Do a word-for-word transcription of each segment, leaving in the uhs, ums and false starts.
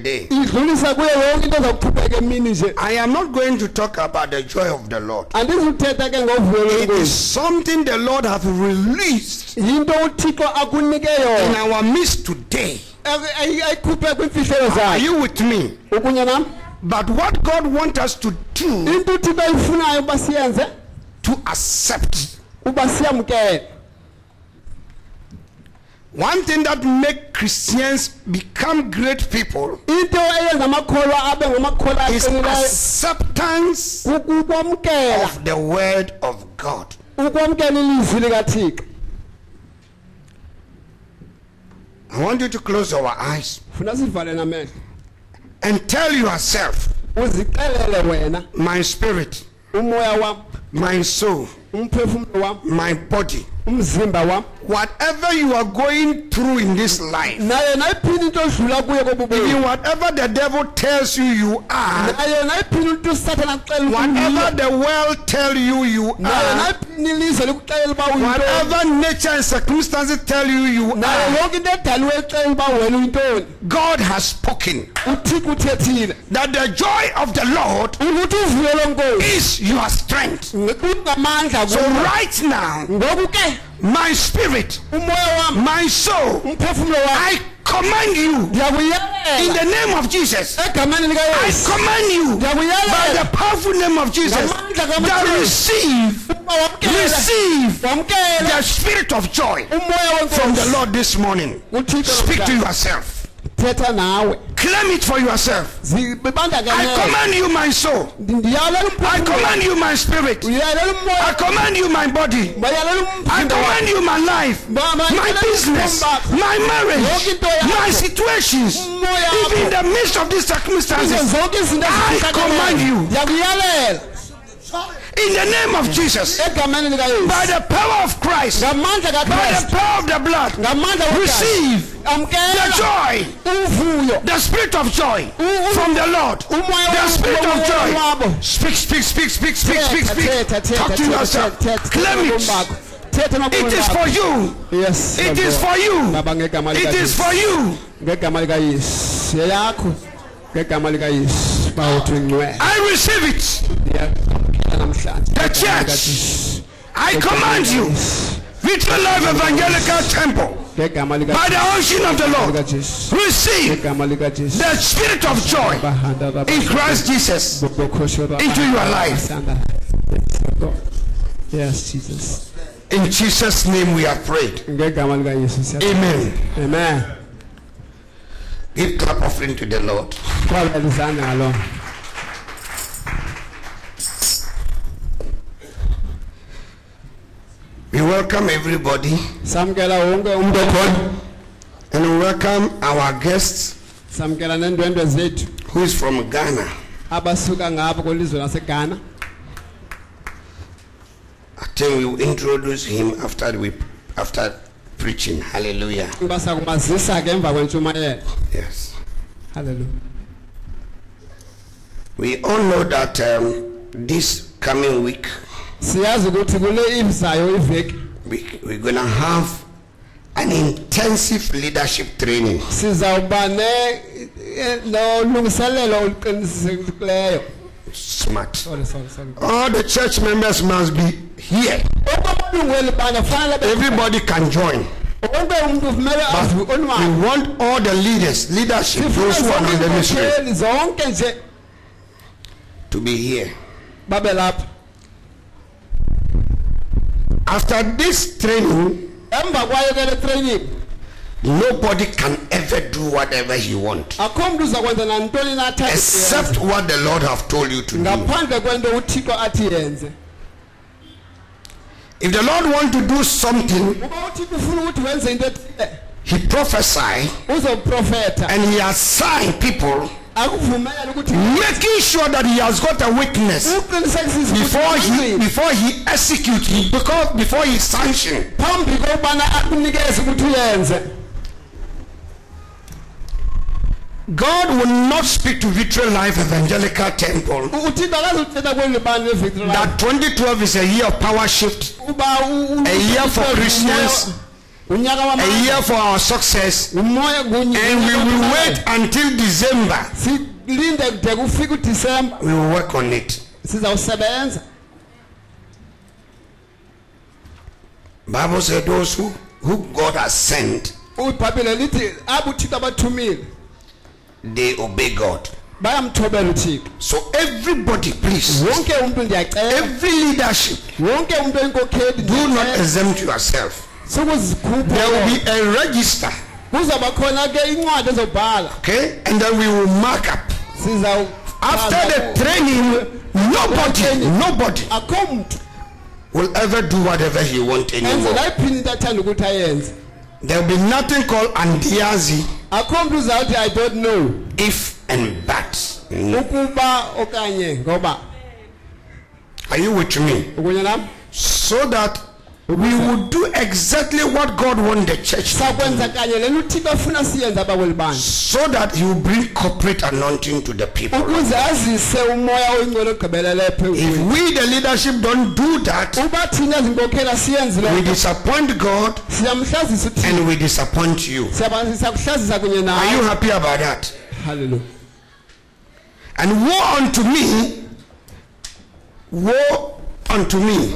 day. I am not going to talk about the joy of the Lord. It is something the Lord has released in our midst today. Are you with me? But what God wants us to do, to accept. One thing that makes Christians become great people is acceptance of the word of God. I want you to close your eyes and tell yourself, my spirit, my soul, my body, whatever you are going through in this life, even whatever the devil tells you you are, whatever the world tell you you are, whatever nature and circumstances tell you you are, God has spoken that the joy of the Lord is your strength. So right now, my spirit, my soul, I command you in the name of Jesus. I command you by the powerful name of Jesus that receive, receive the spirit of joy from the Lord this morning. Speak to yourself. Claim it for yourself. I command you my soul. I command you my spirit. I command you my body. I command you my life, my business, my marriage, my situations. Even in the midst of these circumstances, I command you. In the name of Jesus, by the power of Christ, by the power of the blood, receive the joy, the spirit of joy from the Lord, the spirit of joy. Speak, speak, speak, speak, speak, speak, speak. Talk to yourself. Claim it. It is for you. Yes. It is for you. It is for you. I receive it. The church, I command you, Victory Life Evangelical Temple, by the unction of the Lord, receive the spirit of joy in Christ Jesus into your life. Yes, Jesus. In Jesus' name we have prayed. Amen. Amen. Give clap offering to the Lord. We welcome everybody and we welcome our guest who is from Ghana. I think we will introduce him after we after preaching. Hallelujah. Yes. Hallelujah. We all know that um, this coming week we, we're going to have an intensive leadership training. Smart. Sorry, sorry, sorry. All the church members must be here. Everybody can join. But we want all the leaders, leadership, those who are in the ministry, to be here. After this training, nobody can ever do whatever he wants except what the Lord have told you to do. If the Lord wants to do something, he prophesied and he assigned people, making sure that he has got a witness before he before he executes, because before he sanctions. God will not speak to Victory Life Evangelical Temple that twenty twelve is a year of power shift, a year for Christians a year for our success, and we will wait until December. We will work on it. Bible said those who, who God has sent, they obey God. So everybody, please, every leadership, do not exempt yourself. There will be a register, okay, and then we will mark up. After the training, nobody, nobody will ever do whatever he wants anymore. There will be nothing called andiazi, I don't know, if and but. Are you with me? So that we will do exactly what God wants the church to do, so that you bring corporate anointing to the people. If we, the leadership, don't do that, we disappoint God and we disappoint you. Are you happy about that? Hallelujah. And woe unto me, woe unto me,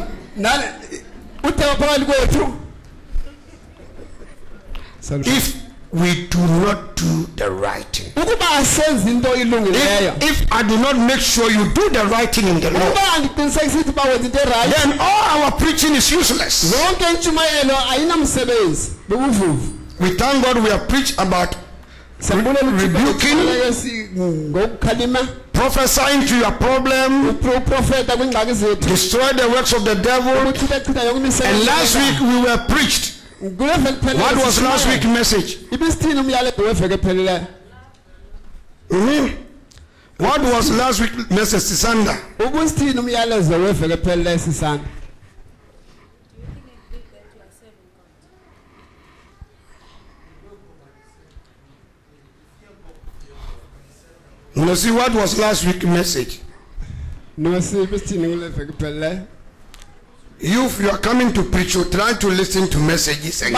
if we do not do the right thing. If, if I do not make sure you do the right thing in the Lord, then all our preaching is useless. We thank God we have preached about rebuking, prophesying to your problem, destroy the works of the devil. And last week we were preached. What was last week's message? Mm-hmm. What was last week's message, Sisanda? No, see, what was last week's message? No, see, you, if you are coming to preach, you try to listen to messages. And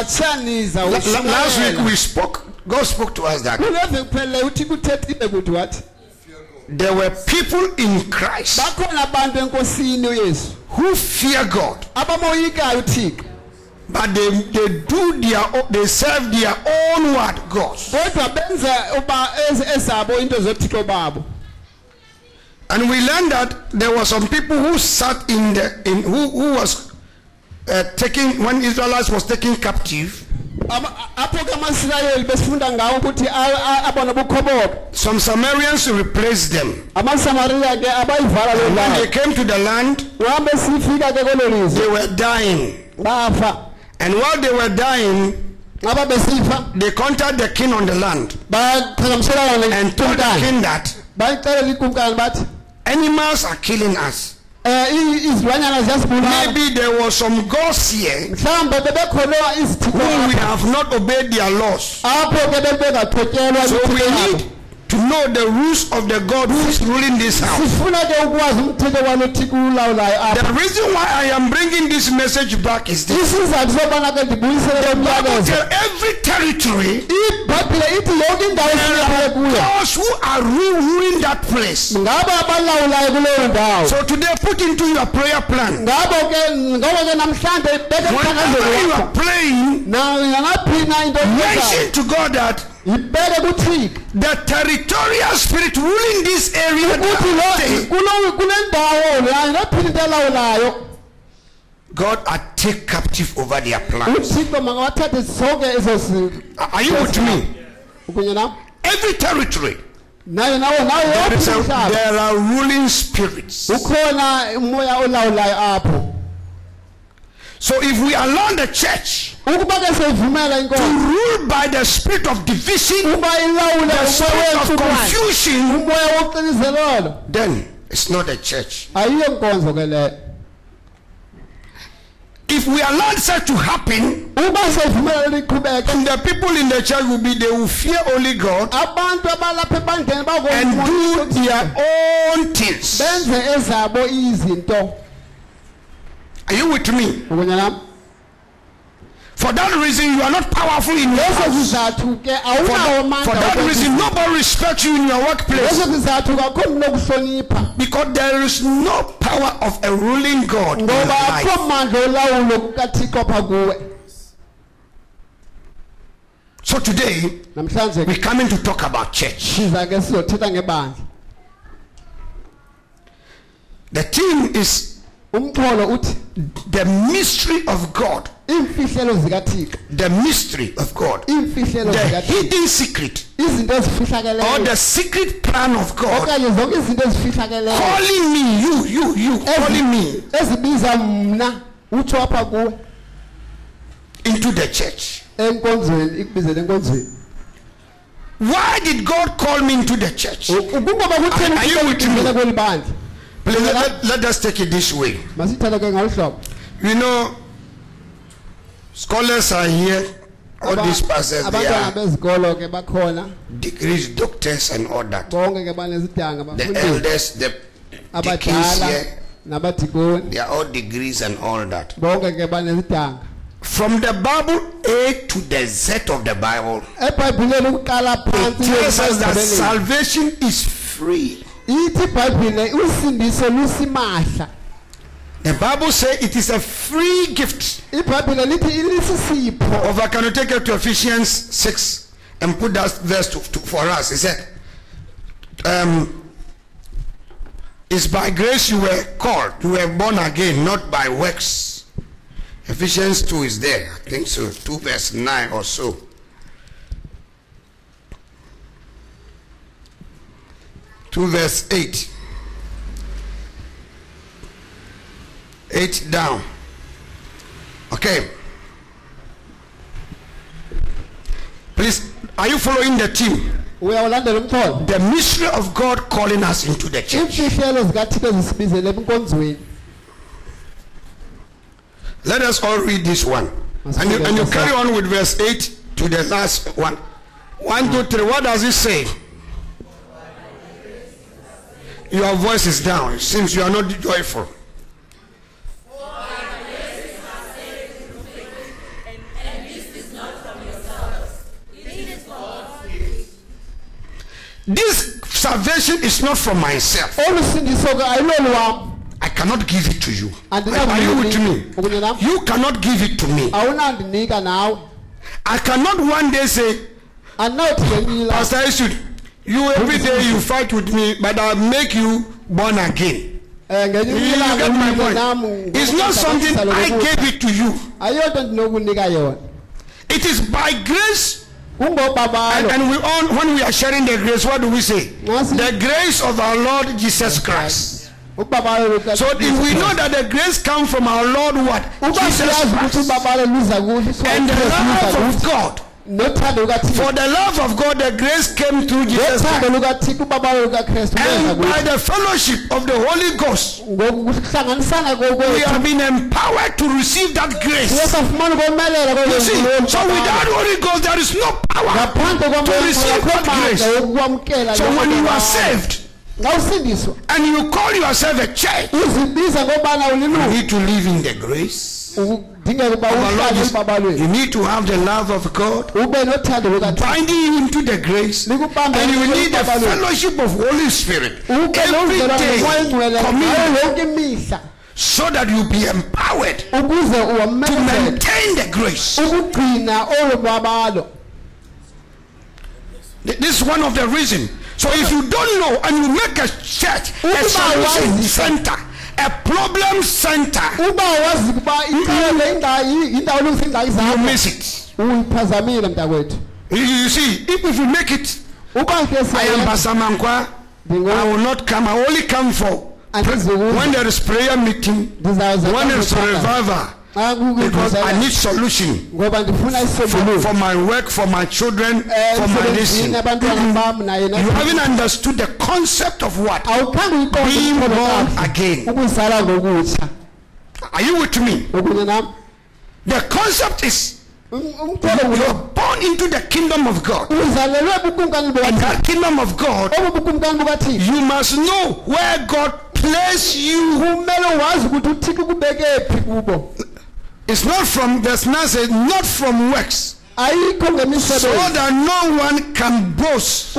last week we spoke, God spoke to us that there were people in Christ who fear God, but they, they do their own, they serve their own word, God. And we learned that there were some people who sat in the in who, who was uh, taking, when Israelites was taken captive. Some Samaritans replaced them. And when they came to the land, they were dying. And while they were dying, they contacted the king on the land and told the king that animals are killing us. Maybe there was some gods here whom we have not obeyed their laws. So we need to know the rules of the God who is ruling this house. The reason why I am bringing this message back is this. The Bible tells every territory there are gods who are ruling that place. So today put into your prayer plan, whenever you are praying, mention to God that the territorial spirit ruling this area, God I take captive over their plans. Are you with me? Every territory, there, is a, there are ruling spirits. So if we allow the church to rule by the spirit of division, the spirit of confusion, then it's not a church. If we allow such to happen, and the people in the church will be, they will fear only God and do their own things. Are you with me? For that reason, you are not powerful in your house. For that, for that reason, nobody respects you in your workplace. Because there is no power of a ruling God in your life. So today, we're coming to talk about church. The theme is the mystery of God. The mystery of God. The hidden secret. Or the secret plan of God. Calling me, you, you, you, calling me into the church. Why did God call me into the church? Are, are you with me? Please, let, let us take it this way. You know, scholars are here. All these pastors, they are degrees, doctors, and all that. The elders, the deacons here, they are all degrees and all that. From the Bible A to the Z of the Bible, it tells us that salvation is free. The Bible says it is a free gift. Over, can you take it to Ephesians six and put that verse to, to, for us? It said, um, it's by grace you were called, you were born again, not by works. Ephesians two is there, I think so, two verse nine or so. two verse eight. eight down. Okay. Please, are you following the team? The mystery of God calling us into the church. Let us all read this one. And you, and you carry on with verse eight to the last one. One, two, three. What does it say? Your voice is down. It seems you are not joyful. This salvation is not from myself. I cannot give it to you. Are you with me? You cannot give it to me. I cannot one day say, Pastor Isud, you every day you fight with me, but I'll make you born again. You, you get my point. It's not something I gave it to you. It is by grace. And, and we all, when we are sharing the grace, what do we say? The grace of our Lord Jesus Christ. So if we know that the grace comes from our Lord what? Jesus Christ. And the love of God. For the love of God, the grace came through Jesus Christ. And by the fellowship of the Holy Ghost, we have been empowered to receive that grace. You see, so without Holy Ghost, there is no power to receive that grace. So when you are saved, and you call yourself a church, you need to live in the grace. You need to have the love of God binding you into the grace, and you need the fellowship of Holy Spirit every day, communion, so that you be empowered to maintain the grace. This is one of the reasons. So if you don't know and you make a church a solution center, a problem center, you miss it. You, you see, if, if you make it, I am Pastor Mankwa, I will not come. I only come for when there is prayer meeting, when there is revival. Because I need solution for, for my work, for my children, for my nation. You haven't understood the concept of what? Being born again. Are you with me? The concept is you are born into the kingdom of God. And that kingdom of God, you must know where God placed you. It's not from, verse nine says, not from works, so that no one can boast.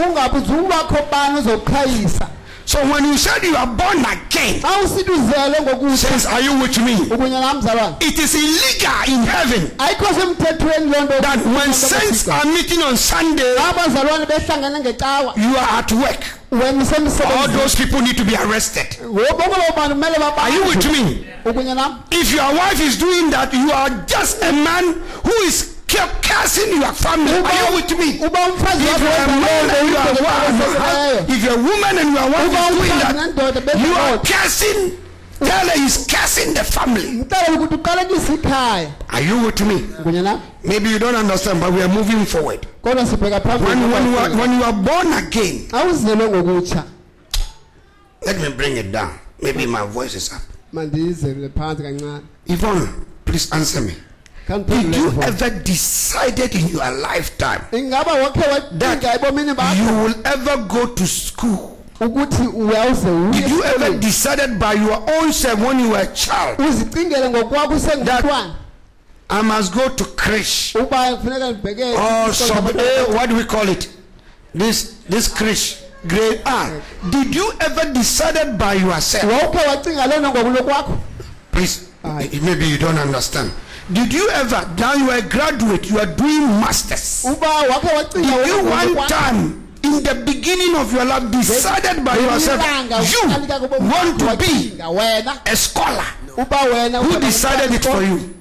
So when you said you are born again, says, are you with me? It is illegal in heaven that when saints are meeting on Sunday, you are at work. All those people need to be arrested. Are you with me? If your wife is doing that, you are just a man who is cursing your family. Are you with me? If you're a man and you are wife, if you're a woman and your wife is doing that, you are cursing. Tell her he's cursing the family. Are you with me? Maybe you don't understand, but we are moving forward. When, when, you, are, when you are born again, let me bring it down. Maybe my voice is up. Yvonne, please answer me. Did you ever decided in your lifetime that you will ever go to school? Did you ever decided by your own self when you were a child that I must go to creche or sub A, what do we call it? This this creche, grade R. Did you ever decided by yourself? Please, maybe you don't understand. Did you ever, now you are a graduate, you are doing masters. Did you one time in the beginning of your life decided by yourself you want to be a scholar? Who decided it for you?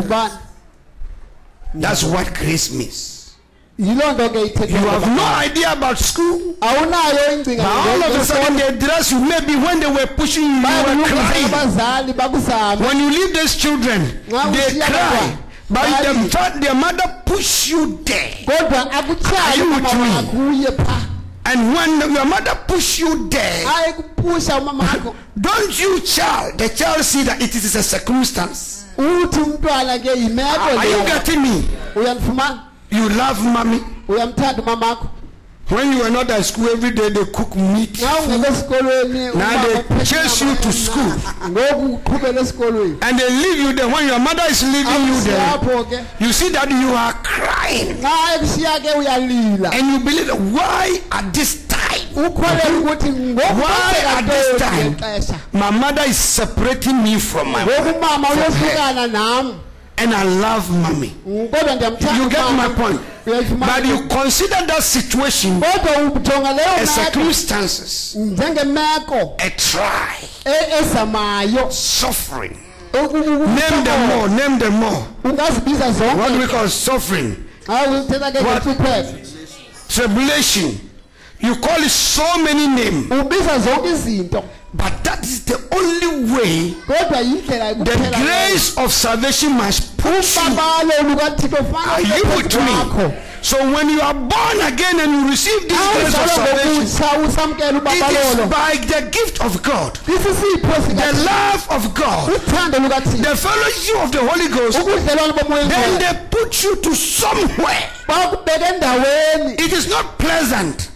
That's what grace means. You have no idea about school. But all of a sudden they dress you. Maybe when they were pushing you, you were crying. When you leave these children, they cry. But the fact their mother push you there. Are you with me? And when your mother push you there, don't you child, the child see that it is a circumstance. Are you getting me? You love mommy. When you were not at school every day, they cook meat. Now they chase you to school. And they leave you there. When your mother is leaving you there, you see that you are crying. And you believe, why at this time? Why at this time? My mother is separating me from my mother. And I love mommy. You get my point? But you consider that situation as circumstances, a try, suffering. Name them more, name them more. What do we call suffering? What? Tribulation. You call it so many names. But that is the only way the grace of salvation must push you. Are you with me? So when you are born again and you receive this grace of salvation, it is by the gift of God, the love of God, the fellowship of the Holy Ghost. Then they put you to somewhere. It is not pleasant.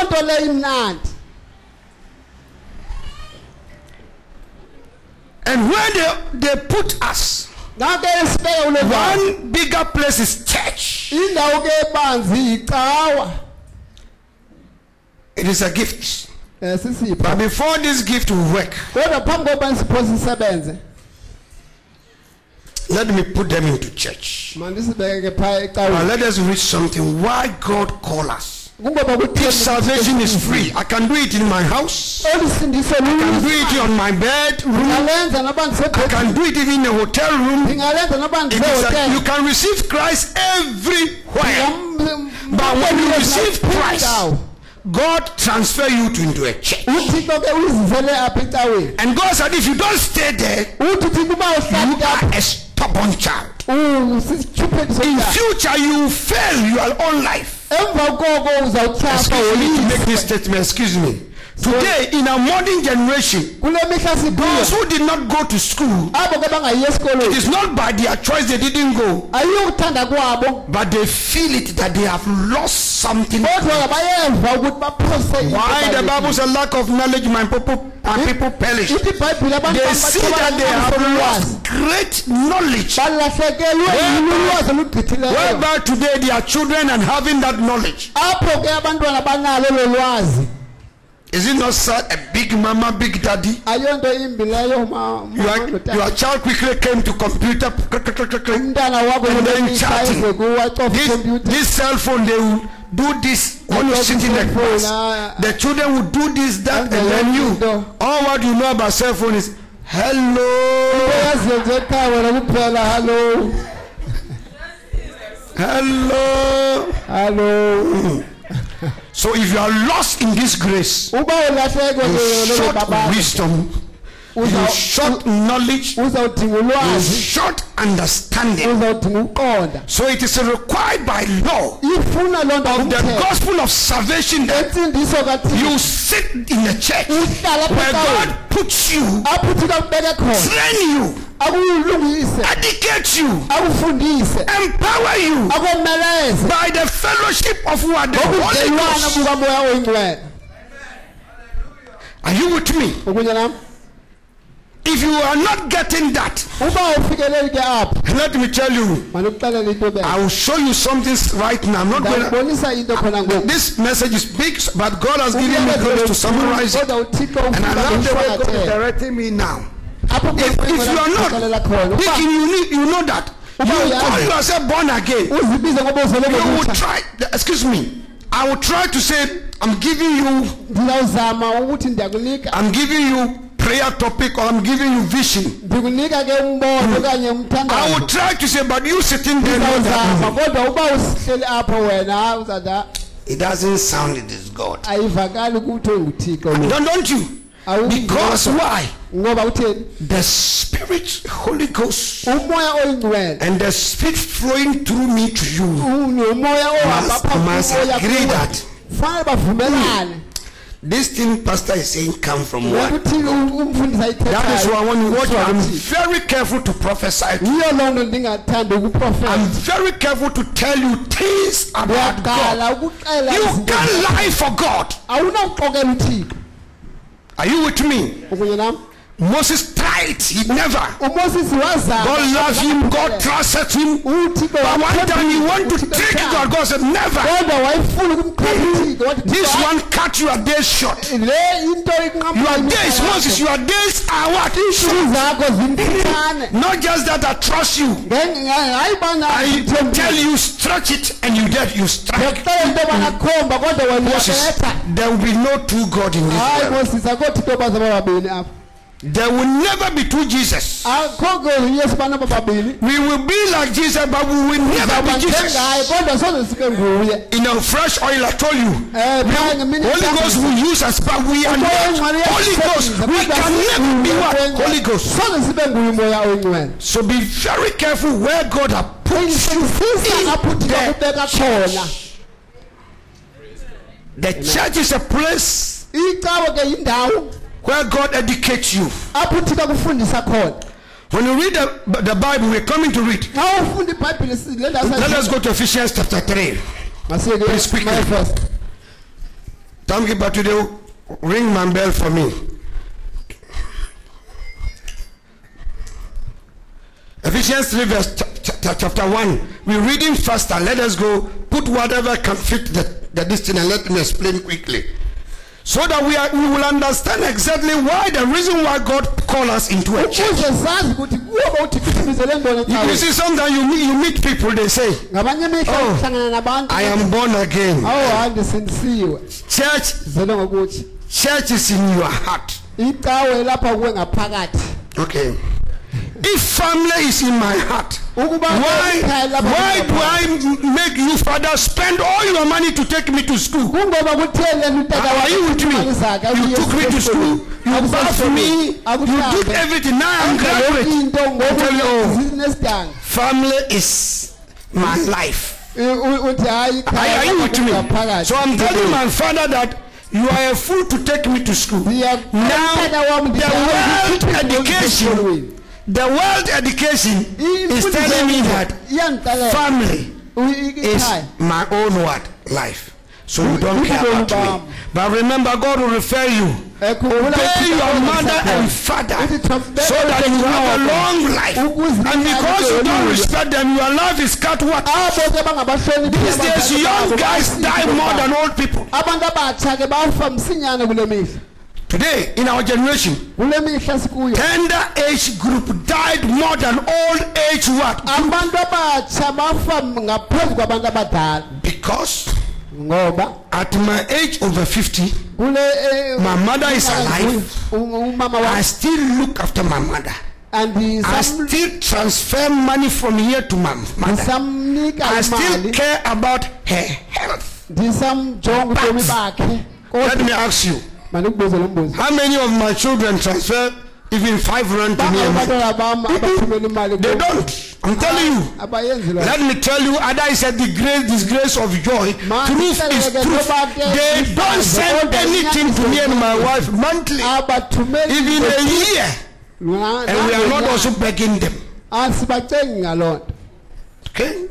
And when they, they put us, one bigger place is church. It is a gift. But before this gift will work, let me put them into church. Now let us read something. Why God call us. If salvation is free, I can do it in my house. I can do it on my bedroom. I can do it even in a hotel room. It is a, you can receive Christ everywhere. But when you receive Christ, God transfer you to into a church. And God said, if you don't stay there, you are a stubborn child. In future, you will fail your own life. Excuse me to make this statement. Excuse me. Today, in a modern generation, those who did not go to school, it is not by their choice they didn't go, but they feel it that they have lost something. Why the Bible says lack of knowledge, my people, my people perish. They see that they have lost great knowledge. Whereby today they are children and having that knowledge. Is it not sad? A big mama, big daddy. Your, your child quickly came to computer and then chatting. This, this cell phone, they will do this when you sit in the class. The children will do this, that, and then you. All what you know about cell phone is hello. Hello. Hello. So if you are lost in this grace, you short wisdom, you short knowledge, you short understanding. So it is required by law of the gospel of salvation that you sit in the church where God puts you, train you, educate you, empower you by the fellowship of what the Holy Ghost. Are you with me? If you are not getting that, let me tell you, I will show you something right now. I'm not going to, this message is big, but God has given me grace to summarize it, and I love the way God is directing me now. If, if you are not thinking, you, need, you know that you call yourself born again, you will try, excuse me, I will try to say, I'm giving you, I'm giving you prayer topic, or I'm giving you vision. I will try to say, but you sitting there, it doesn't sound it is God. Don't, don't you? Because why? The Spirit, Holy Ghost, and the Spirit flowing through me to you must, must agree that this thing Pastor is saying come from what? That is why when you watch, I'm very careful to prophesy to you. I'm very careful to tell you things about God. You can't lie for God. Are you with me? Moses tried, he never. God loved him, God trusted him. But one time he wanted to trick God, God said, never. This one cut your days short. Your days, Moses, your days are what? Not just that I trust you. I tell you, stretch it, and you did, you stretch. Moses, there will be no true God in this world. There will never be two Jesus. We will be like Jesus, but we will never be Jesus. In a fresh oil, I told you, Holy Ghost will use us, but we are not Holy Ghost. We can never be what? Holy Ghost. So be very careful where God has put you in the church. The church is a place where God educates you. When you read the, the Bible, we're coming to read. Let us go to Ephesians chapter three. Please quickly. Thank you, but today, ring my bell for me. Ephesians three, verse chapter one. We're reading faster. Let us go. Put whatever can fit the, the distance and let me explain quickly. So that we, are, we will understand exactly why, the reason why God called us into a church. You see, sometimes you meet, you meet people, they say, oh, I am born again. Church, church is in your heart. Okay. If family is in my heart, why, why do I make you, father, spend all your money to take me to school? Are you with me? You took me to school, you bathed me, you did everything. Now I'm graduate. Family is my life. Are you with me? So I'm telling my father that You are a fool to take me to school. Now, the world education, the world education is telling me that family is my own what? Life. So you don't care about me. But remember, God will refer you. Obey your mother and father so that you have a long life. And because you don't respect them, your life is cut what? These days, young guys die more than old people. Today, in our generation, tender age group died more than old age what? Because at my age over fifty, my mother is alive. I still look after my mother. I still transfer money from here to my mother. I still care about her health. But let me ask you, how many of my children transfer even five rand to me? They don't. I'm telling you. Let me tell you, Ada is a disgrace, disgrace of joy. Truth is truth. They don't send anything to me and my wife monthly, even a year. And we are not also begging them. Okay?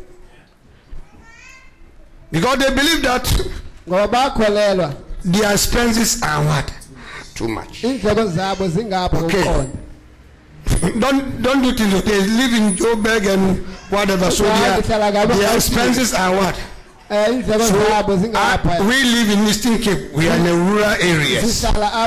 Because they believe that their expenses are what? Too much. Okay. don't don't do things. They live in Joburg and whatever. So their, their expenses are what? So, uh, we live in Eastern Cape. We are in a rural areas.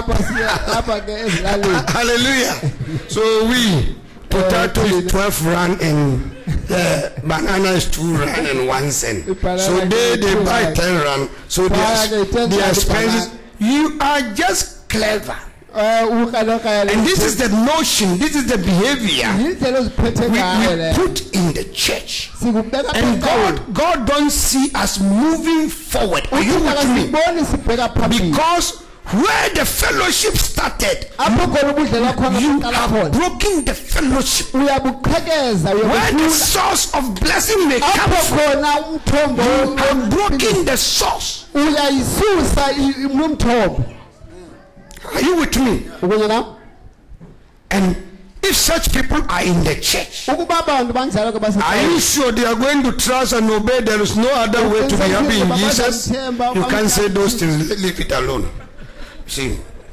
Hallelujah. So we potato is twelve rand and uh, banana is two rand and one cent. So they they buy ten rand. So their their expenses. You are just clever. And this is the notion, this is the behavior we, we put in the church. And God, God don't see us moving forward. Are you with me? Because where the fellowship started, you have broken the fellowship. Where the source of blessing may come from, you have broken the source. Are you with me? And if such people are in the church, are you sure they are going to trust and obey? There is no other way to be happy in Jesus. You can't say those things. Leave it alone. See,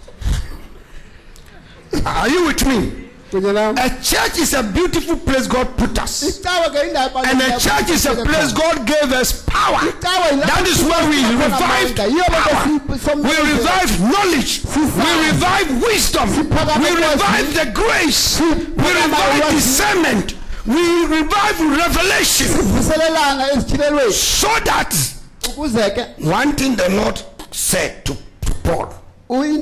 are you with me? A church is a beautiful place God put us, and a church is a place God gave us power. That is where we revive power, we revive knowledge, we revive wisdom, we revive the grace, we revive discernment, we revive revelation, so that one thing the Lord said to Paul, we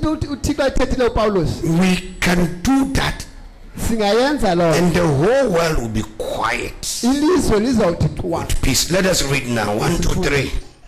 can do that, and the whole world will be quiet with peace. Let us read now. One, two, three.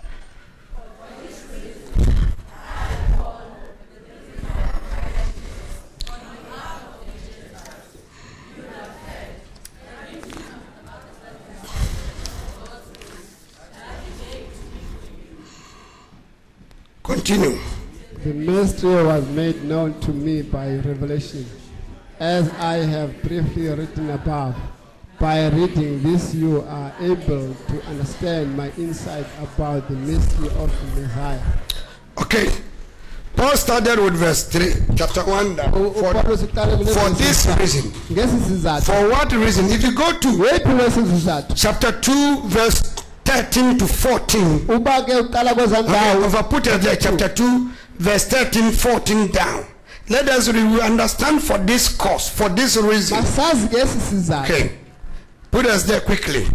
Continue. The mystery was made known to me by revelation, as I have briefly written above. By reading this, you are able to understand my insight about the mystery of the Messiah. Okay. Paul started with verse three, chapter one. For, for this reason. For what reason? If you go to chapter two, verse thirteen to fourteen. Okay, over put it there, chapter two, verse thirteen, fourteen down. Let us understand for this cause, for this reason. Okay. Put us there quickly.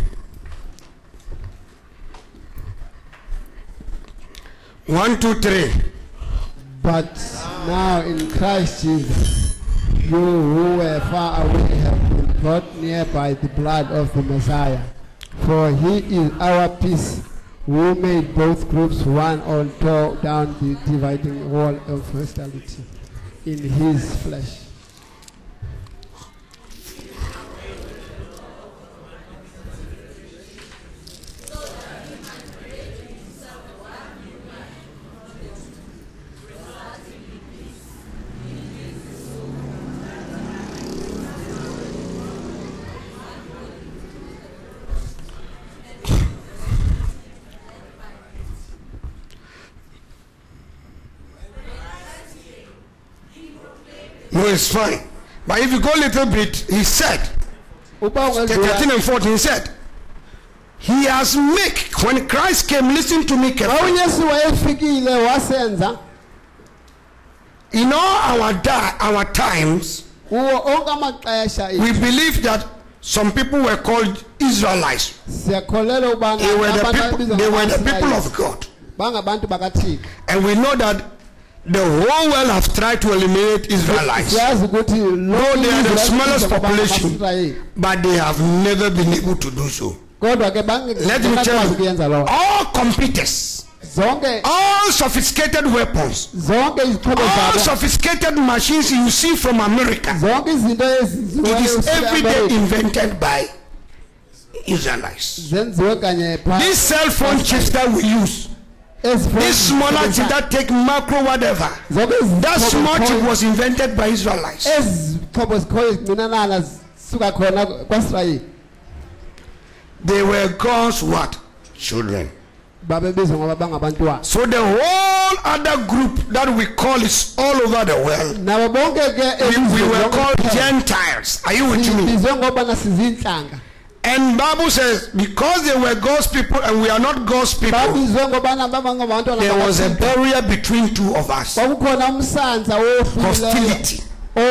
One, two, three. But now in Christ Jesus, you who were far away have been brought near by the blood of the Messiah. For he is our peace, who made both groups one and tore down the dividing wall of hostility in his flesh. No, it's fine. But if you go a little bit, he said, thirteen and fourteen, he said, he has made, when Christ came, listen to me carefully. In all our, di- our times, we believe that some people were called Israelites. They were the people, they were the people of God. And we know that the whole world have tried to eliminate Israelites. No, they are the smallest population, but they have never been able to do so. Let me tell you, all computers, all sophisticated weapons, all sophisticated machines you see from America, it is every day invented by Israelites. These cell phone chips that we use, this smaller chip that take macro whatever, that small chip was invented by Israelites. They were God's what? Children. So the whole other group that we call is all over the world. We, we were called Gentiles. Are you with me? And Bible says, because they were God's people and we are not God's people, there was a barrier between two of us. Hostility.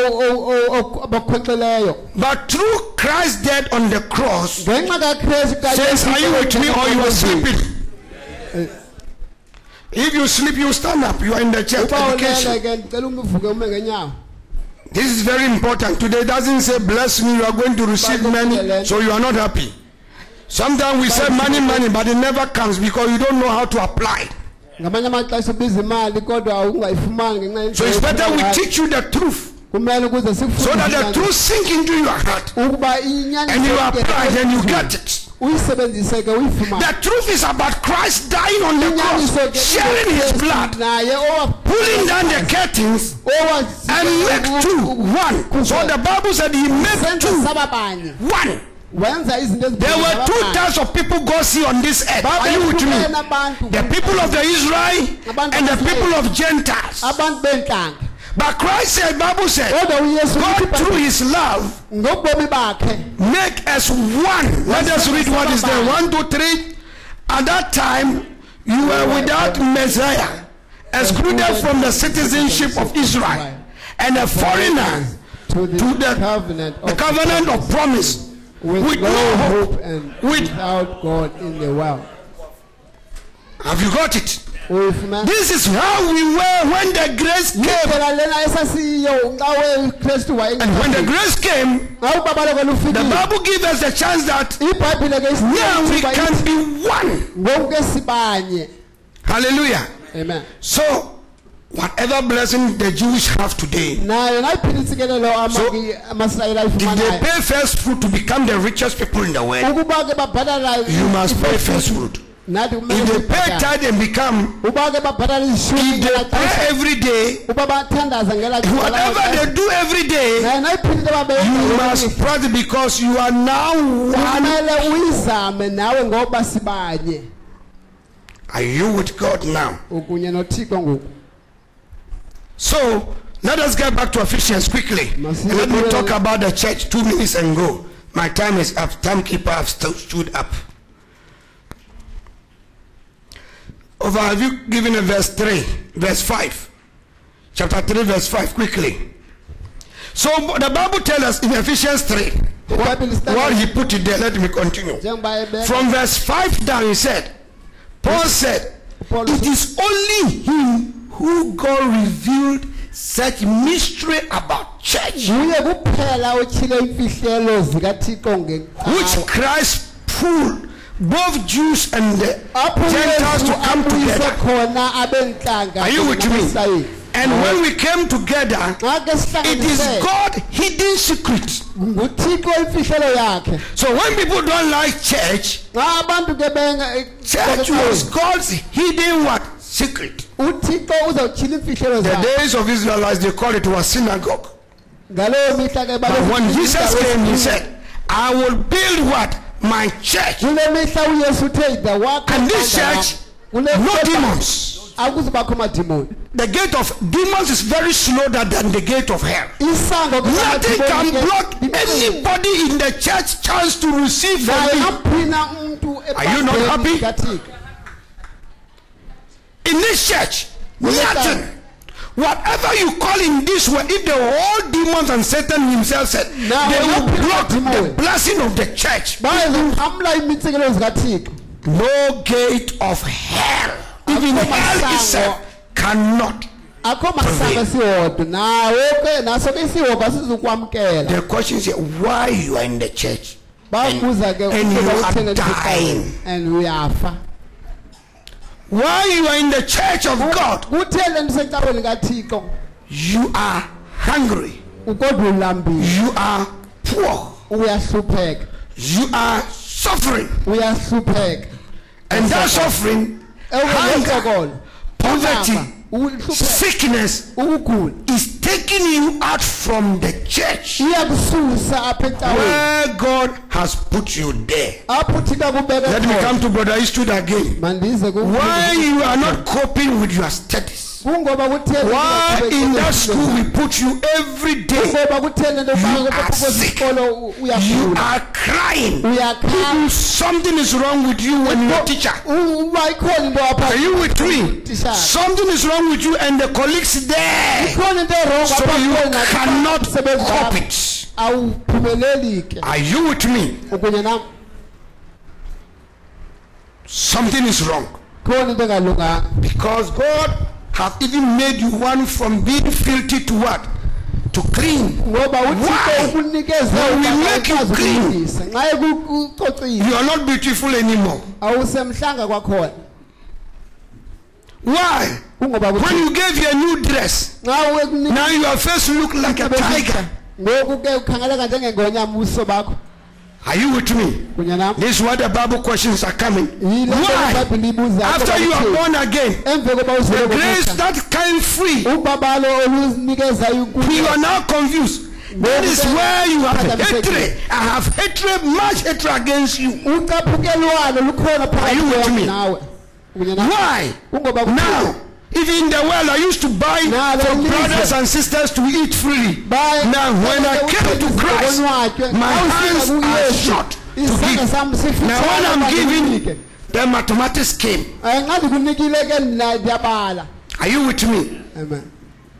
But through Christ's death on the cross, says, are you with me or you are sleeping? If you sleep, you stand up. You are in the church education. This is very important. Today doesn't say bless me, you are going to receive money, so you are not happy. Sometimes we say money, money, but it never comes because you don't know how to apply. So it's better we teach you the truth, so that the truth sink into your heart and you apply it and you get it. The truth is about Christ dying on the cross, sharing his blood, pulling down the curtains, and make two one. So the Bible said he made two one. There were two types of people God see on this earth. Are you with me? The people of the Israel and the people of Gentiles. But Christ said, Bible said, God through his love make us one. Let us read what is there. One, two, three. At that time, you were without Messiah, excluded from the citizenship of Israel, and a foreigner to the covenant of, the covenant of promise, with, with no hope and without God in the world. Have you got it? This is how we were when the grace came. And when the grace came, the Bible gives us the chance that now we can be one. Hallelujah. Amen. So, whatever blessing the Jews have today, so if they pay first fruit to become the richest people in the world, you must pay first fruit. If they pay tithe and become, if they pray every day, whatever they do every day, you must pray because you are now one. Are you with God now? So, let us get back to Ephesians quickly. And let me talk about the church two minutes and go. My time is up. Timekeeper have stood up. Over, have you given a verse three, verse five? Chapter three, verse five, quickly. So the Bible tells us in Ephesians three, what, what he put it there, let me continue. From verse five down, he said, Paul said, it is only him who God revealed such mystery about church, which Christ pulled both Jews and the Gentiles to come together. Are you with me? And when we came together, it is God hidden secret. So when people don't like church, church was God's hidden what? Secret. The days of Israelites, they call it was synagogue. But when Jesus came, he said, I will build what? My church. And this church, no demons. The gate of demons is very slower than the gate of hell. Nothing can block anybody in the church chance to receive from me. Are you not happy? In this church, nothing. Whatever you call in this way, if the whole demons and Satan himself said, they will block the blessing of the church. No gate of hell, even hell itself, cannot prevail. The question is, why you are in the church and, and you are dying? And we are far. Why you are in the church of God? You are hungry. You are poor. We are super. You are suffering. We are super. And that suffering, hunger, poverty, sickness is taking you out from the church where God has put you there. Let me come to Brother Eastwood again. Why you are not coping with your studies? Why in that school we put you every day? You are sick. You are crying. Something is wrong with you when you're a teacher. Are you with me? Something is wrong with you and the colleagues there. So you cannot cope it. Are you with me? Something is wrong. Because God have even made you one from being filthy to what? To clean. Why? When we make you clean, you are not beautiful anymore. Why? When you gave your new dress, now your face look like a tiger. Are you with me? This is what the Bible questions are coming. Why? After you are born again, the grace that came free, you are now confused. That is where you have hatred. I have hatred, much hatred against you. Are you with me? Why? Now, even in the world, I used to buy for brothers and sisters to eat freely. Now, when I came to Christ, my hands are short to give. Now, when I'm giving, the mathematics came. Are you with me? Amen.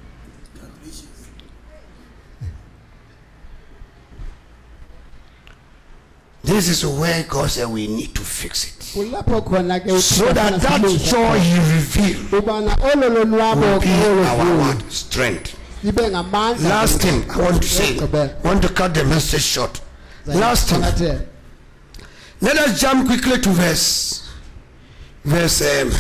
This is where God said we need to fix it. So that that joy He revealed will be our what? Strength. Last thing I want to say, I want to cut the message short. Last thing, let us jump quickly to verse, verse, um,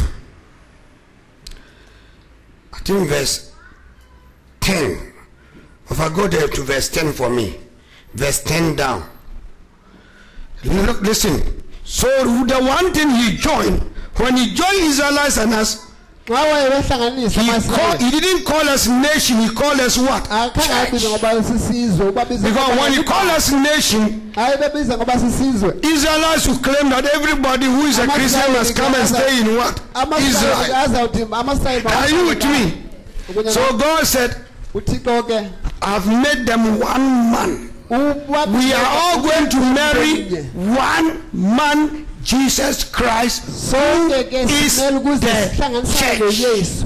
I think verse ten. If I go there to verse ten for me, verse ten down. Look, listen. So the one thing he joined, when he joined Israelites and us, he, call, he didn't call us nation, he called us what? Church. Because when he called us nation, Israelites who claim that everybody who is a Christian must come and stay in what? Israel. Are you with me? So God said, I've made them one man. We are all going to marry one man, Jesus Christ, who is the church.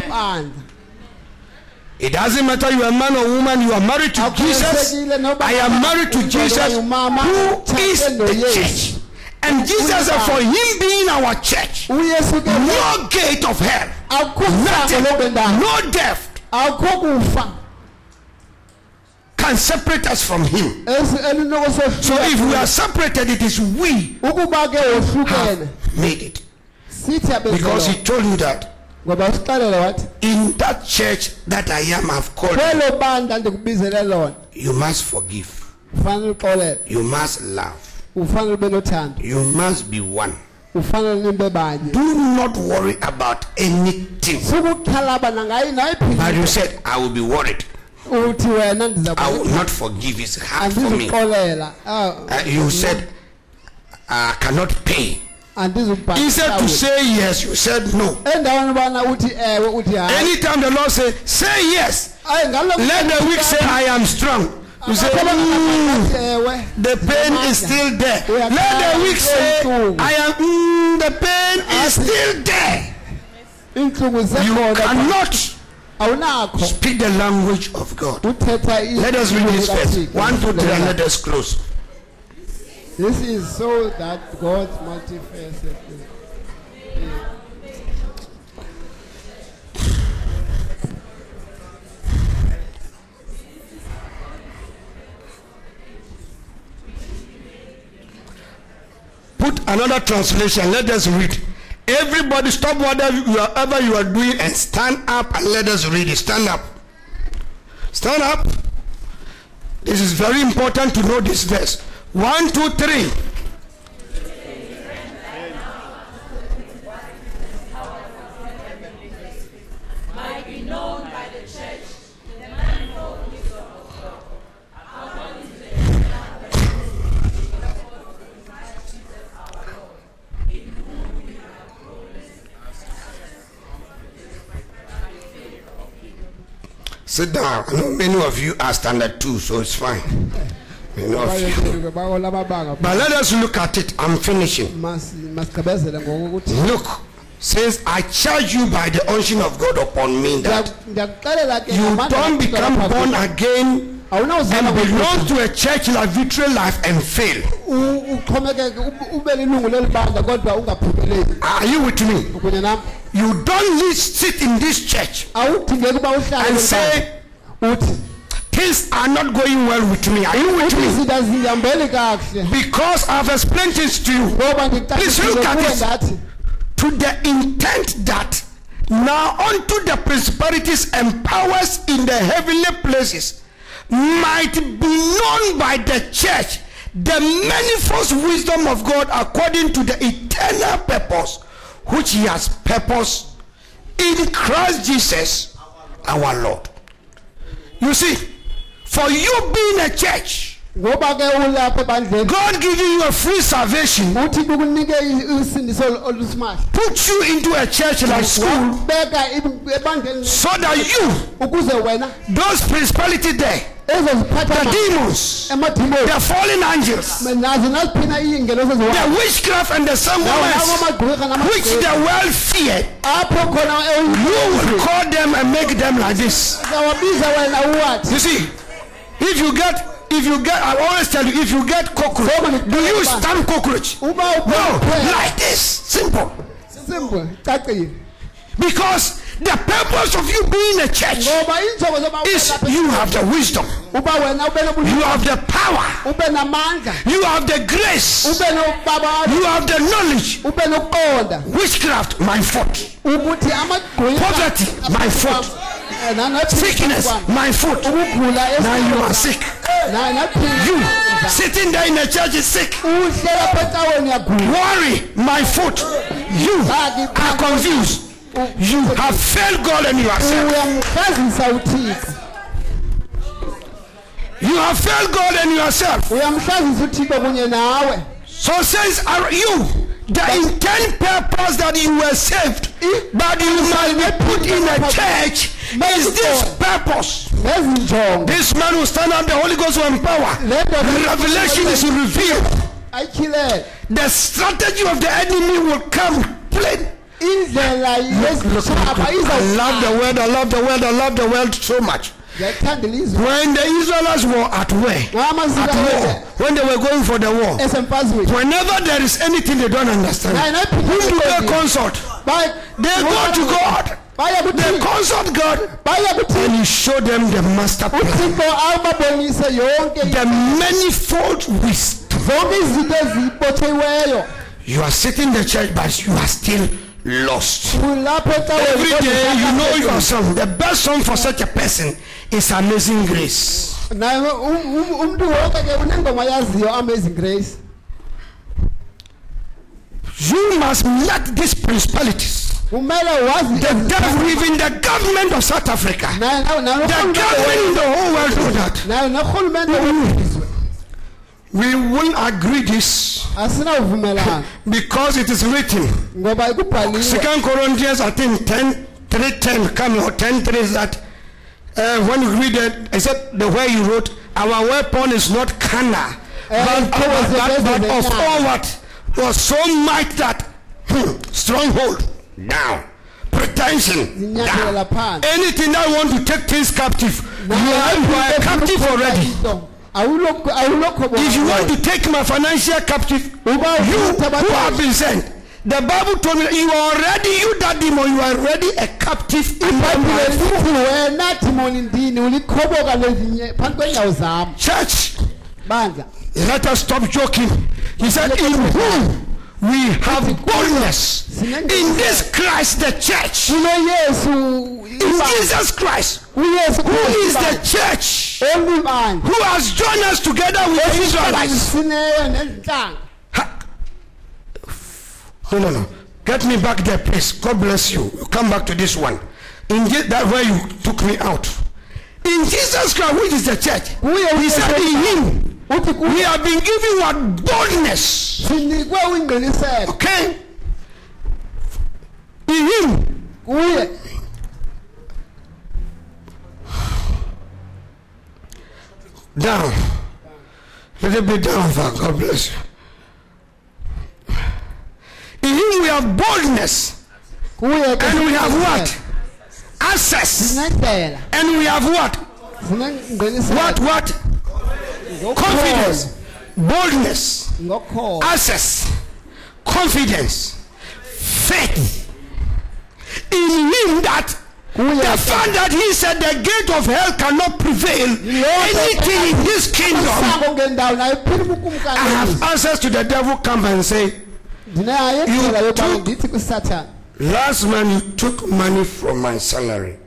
It doesn't matter you are man or woman, you are married to Jesus. I am married to Jesus, who is the church. And Jesus said, for him being our church, no gate of hell, nothing, no death can separate us from him. So if we are separated, it is we who have made it. Because he told you that in that church that I am, I've called you, you must forgive, you must love, you must be one. Do not worry about anything. But you said, I will be worried. I will not forgive. It's hard for me. Uh, you said, I cannot pay. Instead to say yes, you said no. Anytime the Lord say, say yes, let the weak say, I am strong. You say, mm, the pain is still there. Let the weak say, I am, mm, the pain is still there. You cannot speak the language of God. Let us read this verse. One, two, three, and let us close. This is so that God's multifaceted. Put another translation. Let us read. Everybody stop whatever you are, whatever you are doing and stand up and let us read it. Stand up. Stand up. This is very important to know this verse. One, two, three. Might be known by the church, the manifold wisdom of God, according to the Sit down. I know many of you are standard two, so it's fine. Many of you. But let us look at it. I'm finishing. Look, since I charge you by the unction of God upon me that you don't become born again and belong to a church like Victory Life and fail. Are you with me? You don't sit in this church and say, things are not going well with me. Are you with me? Because I've explained this to you. Please look at it. To the intent that now unto the principalities and powers in the heavenly places might be known by the church the manifold wisdom of God according to the eternal purpose which he has purposed in Christ Jesus our Lord. You see, for you being a church, God giving you a free salvation, put you into a church like school, so that you, those principalities there, the demons, the fallen angels, the witchcraft and the symbols which the world feared, you will call them and make them like this. You see, if you get If you get, I always tell you, if you get cockroach, do you stamp cockroach? No, like this, simple. Simple. Because the purpose of you being a church is you have the wisdom, you have the power, you have the grace, you have the knowledge. Witchcraft, my fault. Poverty, my fault. Sickness, my fault. Now you are sick. You sitting there in the church is sick. Worry, my fault. You are confused. You have failed God and yourself. You have failed God and yourself. So says are you the intent purpose that you were saved, but you must be put in a church. Is this purpose? This man will stand up, the Holy Ghost will empower. Revelation is revealed. The strategy of the enemy will come plain. Look, look, look, look. I love the word, I love the word, I love the word so much. When the Israelites were at war, at war, when they were going for the war, whenever there is anything they don't understand, who do they consult? They go to God. They consult God, and He showed them the master plan, the manifold wisdom. You are sitting in the church, but you are still lost. Every day you know your song. The best song for such a person is Amazing Grace. Amazing Grace. You must meet these principalities. The devil, even the government of South Africa, the government in the whole world know that. We won't agree this because it is written. Second Corinthians, I think ten, three, ten, come on, ten, three is that uh, when you read it, I said the way you wrote, our weapon is not carnal, uh, but, our, that, but of all what was so might that hmm, stronghold down, pretension down. Anything that want to take things captive, you are, you are captive already. If you want to take my financial captive, you who have been sent, the Bible told me you are already, you that demon, you are already a captive in my life. Church, let us stop joking. He said, in whom we have boldness, in this Christ the church, in Jesus Christ, who is the church, who has joined us together with the Israelites. No, no, no. Get me back there, please. God bless you. You come back to this one. In that way you took me out. In Jesus Christ, which is the church, he said in him, we have been given what boldness. Okay? In him. Down. Let it be down, Father. God bless you. In him we have boldness. And we have what? Access. And we have what? What, what? Confidence. Boldness. Access. Confidence. Faith. In him that the fact that he said the gate of hell cannot prevail anything in this kingdom. I have access to the devil. Come and say, you took, last man you took money from my salary.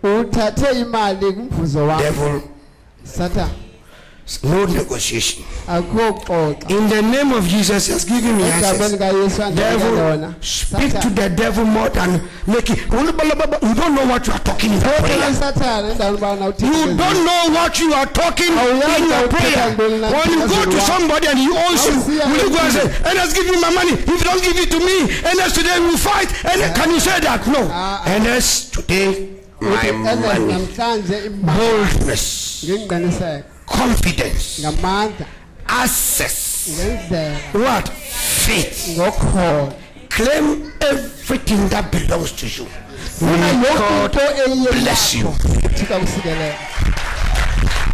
Devil, Satan. No negotiation. In the name of Jesus, he has given me access. Devil, speak to the devil more than make it. You don't know what you are talking in your prayer. You don't know what you are talking in your prayer. When you go to somebody and he owes you, will you go and say, and let's give me my money. If you don't give it to me, and let's today we will fight. And can you say that? No. And let's today my money. Boldness. Confidence, access, what? Faith. Claim everything that belongs to you. May God bless you.